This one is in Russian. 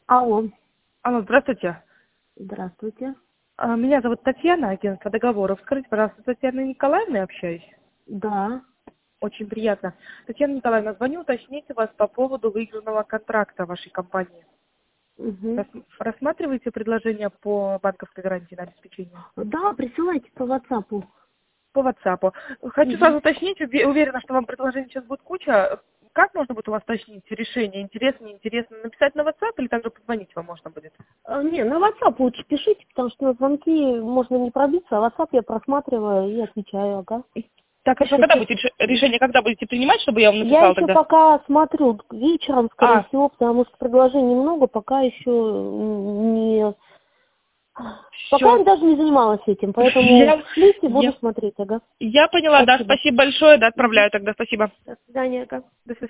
Алло, Алло, здравствуйте. здравствуйте. Меня зовут Татьяна, агентство договоров. Скажите, пожалуйста, с Татьяной Николаевной общаюсь? Да. Очень приятно. Татьяна Николаевна, звоню уточнить у вас по поводу выигранного контракта вашей компании. Угу. Рассматриваете предложение по банковской гарантии на обеспечение? Да, присылайте по WhatsApp. По WhatsApp. Хочу Угу. сразу уточнить, уверена, что вам предложений сейчас будет куча. Как можно будет у вас уточнить решение? Интересно, неинтересно? Написать на WhatsApp или также позвонить вам можно будет? Не, на WhatsApp лучше пишите, потому что на звонки можно не пробиться, а WhatsApp я просматриваю и отвечаю, ага. Так, хорошо, когда Пишите. будете решение, когда будете принимать, чтобы я вам Я написала еще тогда? пока смотрю вечером, скорее всего, потому что предложений много, пока еще не... Пока Все. я даже не занималась этим, поэтому Я, шлите, буду я, смотреть, ага. я поняла, да, Спасибо. спасибо большое, да, Угу. отправляю тогда, спасибо. До свидания, ага. До свидания.